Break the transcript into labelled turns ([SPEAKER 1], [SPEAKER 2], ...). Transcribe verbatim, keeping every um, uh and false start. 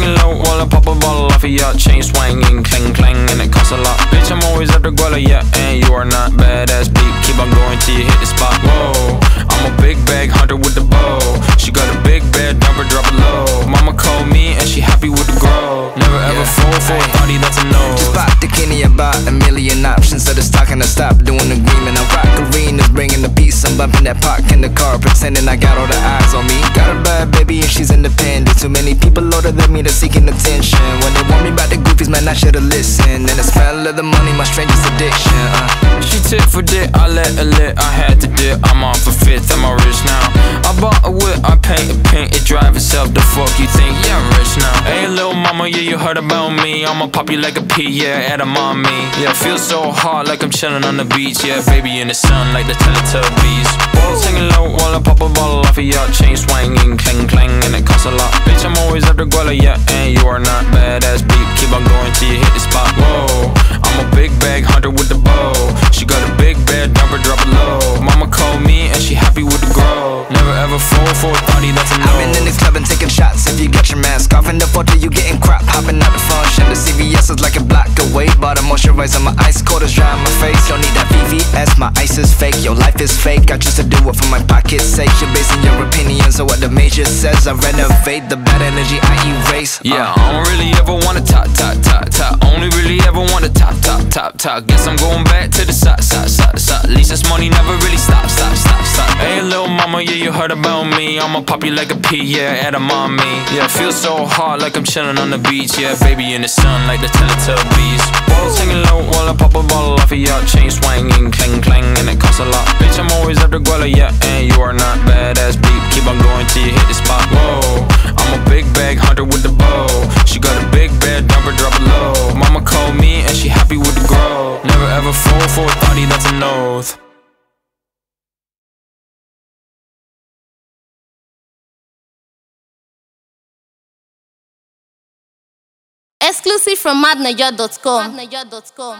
[SPEAKER 1] hanging low while I pop a bottle off of ya. Chain swinging, clang clang, and it costs a lot. Bitch, I'm always at the guala, yeah, and you are not badass beat. Keep on going till you hit the spot. Whoa, I'm a big bag hunter with the bow. She got a big bed, dump her, drop it low. Mama called me and she happy with the grow. Never ever yeah. fall for a party, that's a no.
[SPEAKER 2] Just pop the Kenny about a million options. So it's talking to stop doing the agreement. I rock arenas, bringing the peace. I'm bumping that park in the car, pretending I got all the eyes on me. Got a bad baby and she's independent. Too many people older than me, they're seeking attention. When they want me about the goofies, man, I should've listened. And the smell of the money, my strangest addiction. uh.
[SPEAKER 1] She tip for dick, I let her lit. I had to dip, I'm off a fifth, I'm all rich now. I bought a whip, I paint a paint, it drive itself. The fuck you think? Yeah, I'm rich now. Hey, little mama, yeah, you heard about me. I'ma pop you like a pea, yeah, at a mommy. Yeah, feel so hot like I'm chilling on the beach. Yeah, baby in the sun like the Teletubbies. Balls hanging low while I pop a bottle off of ya. Chain swinging, clang clang, and it costs a lot. Bitch, I'm always at the guala, yeah, and you are not badass beat. Keep on going till you hit the spot. Whoa, I'm a big bag hunter with the bow. She got a big bed, dump her, drop it low. Mama called me and she happy with the grow. Never ever fall for a party, that's a no.
[SPEAKER 2] I've been in this club and taking shots. If you got your mask off in the photo, you getting crap. Hopping out the function, the C V S is like a block away. Bought a moisturizer, my ice cold is dry on my face. Don't need that V V S, my ice is fake. Your life is fake, I choose to do it for my pocket's sake. You're basing your opinions on what the major says. I renovate the bad energy, I erase. uh.
[SPEAKER 1] Yeah, I don't really ever wanna top, top, top, top. Only really ever wanna top, top, top, top. Guess I'm going back to the side, side, side, side. At least this money never really stop, stop, stop, stop. Hey, little mama, yeah, you heard about me. I'ma pop you like a pea, yeah, at a mommy. Yeah, feel so hot like I'm chilling on the beach. Yeah, baby in the sun like the Teletubbies. Balls hanging low while I pop a bottle off of ya. Chain swinging, clang clang, and it costs a lot. Bitch, I'm always at the guala, yeah, and you are not badass beat. Keep on going till you hit the spot. Whoa, I'm a big bag hunter with the bow. She got a big bed, dump her, drop it low. Mama called me and she happy with the grow. Never ever fall for a party, that's an oath.
[SPEAKER 3] Exclusive from madnaja dot com.